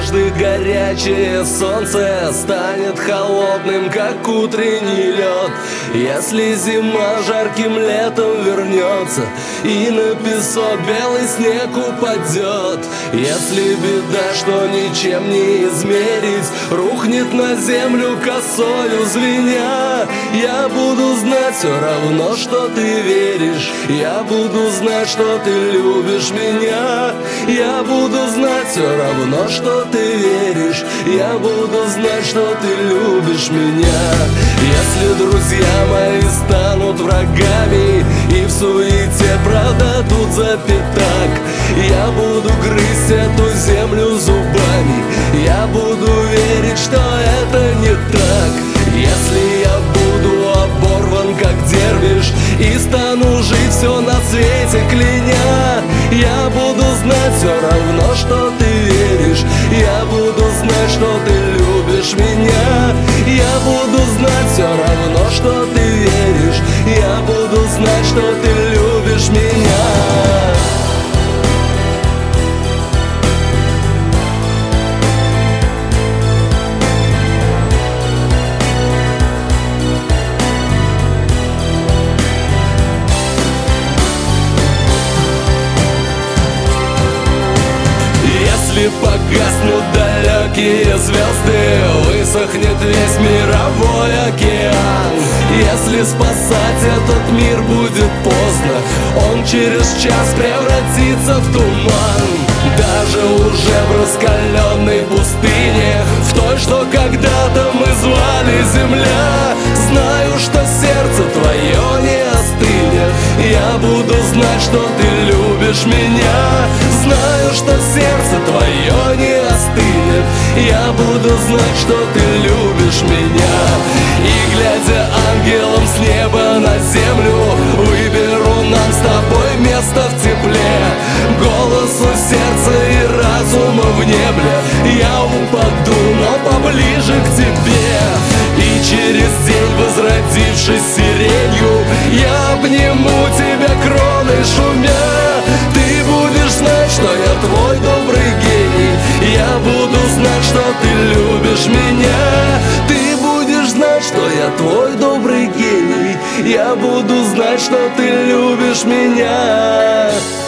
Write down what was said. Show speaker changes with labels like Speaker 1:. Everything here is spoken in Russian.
Speaker 1: однажды горячее солнце станет холодным, как утренний лед. Если зима жарким летом вернется и на песок белый снег упадет, если беда, что ничем не измерить, рухнет на землю косою звеня, я буду знать все равно, что ты веришь, я буду знать, что ты любишь меня, я буду знать все равно, что ты веришь, я буду знать, что ты любишь меня. Если друзья мои станут врагами и в суете продадут за пятак, я буду грызть эту землю зубами, я буду верить, что это не так. Если я буду оборван, как дервиш, и стану жить все на свете кляня, я буду знать все равно, что ты веришь, я буду знать, что ты любишь меня, я буду знать все равно, что ты веришь, я буду знать, что ты любишь меня. Если погаснут далекие звезды, высохнет весь мировой океан. Если спасать этот мир будет поздно, он через час превратится в туман. Даже уже в раскаленной пустыне, в той, что когда-то мы звали земля, знаю, что сердце твое не остынет, я буду знать, что ты любишь меня, знаю, что сердце твое не остынет, я буду знать, что ты любишь меня. И глядя ангелом с неба на землю, выберу нам с тобой место в тепле, голосу сердца и разума в небе я упаду, но поближе к тебе. И через день, возродившись сиренью, я обниму тебя кроной шумя. Ты будешь знать, что я твой добрый гений, я буду знать, что ты любишь меня. Ты будешь знать, что я твой добрый гений, я буду знать, что ты любишь меня.